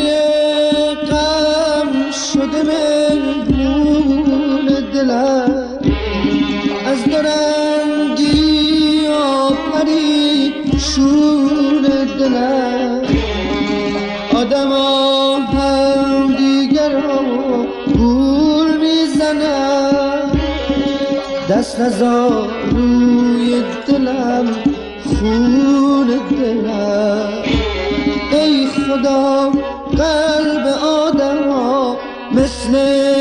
غم شده مهمون دلم، از دورنگی آفریشون دلم. آدم ها هم دیگر را گول میزنن، دست نزار روی دلم خون دلم. ای خدا قلب آدم ها مثل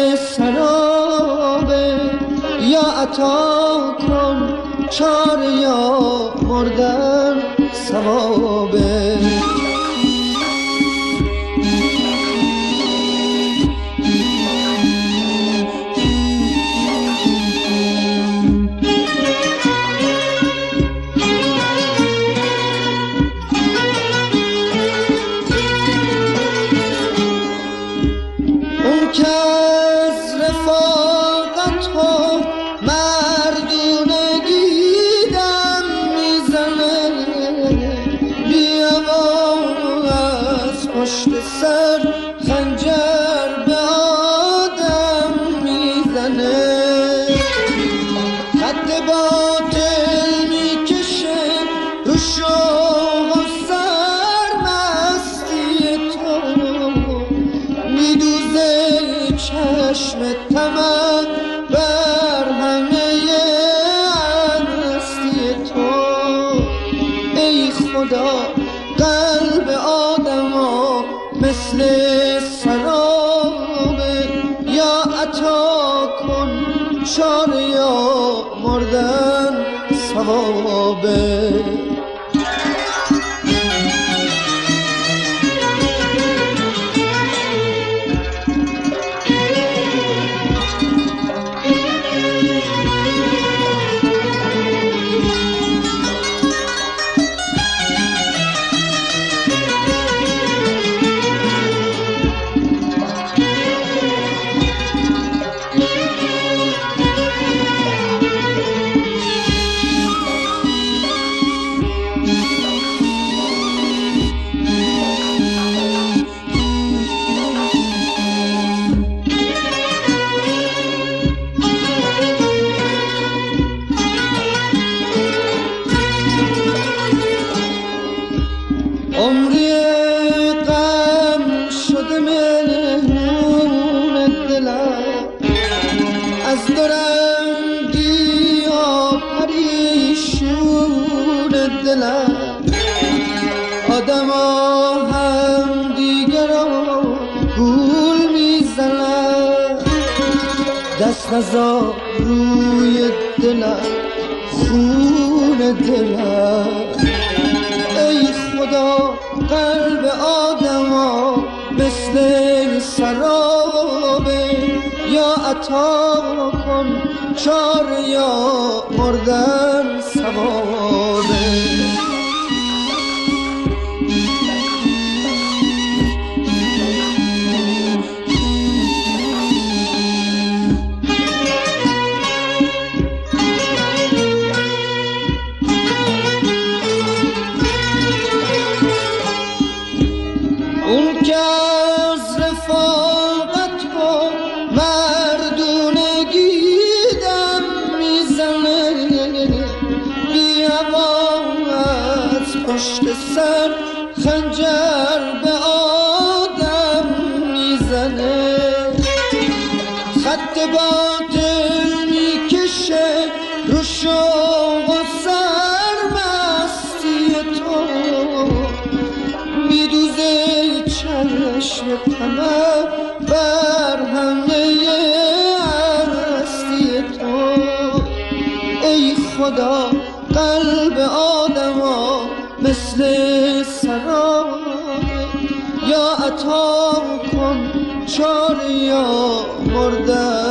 سرابه، یا عطا کن چاره یا مردن ثوابه. پشت سر خنجر به آدم میزنه، خط باطل میکشه رو شوق و سرمستی تو، میدوزه چشم طمع بر همه هستی تو. ای خدا قلب آدما مثل سرابه، یا عطا کن چاره یا مردن ثوابه. عمری غم شده مهمون دلم، از دورنگی آفریشون دلم. آدم ها هم دیگر را گول میزنن، دست نزار روی دلم خون دلم. ای خدا قلب آدما مثل سرابه، یا عطا کن چاره یا مردن ثوابه. اون که از رفاقت با مردونگی دم میزنه، بی هوا از پشت سر خنجر به آدم میزنه، خط باطل میکشه رو شوق و سرمستی تو، میدوزه چشم طمع بر همه هستی تو. ای خدا قلب آدما مثل سرابه، یا عطا کن چاره یا مردن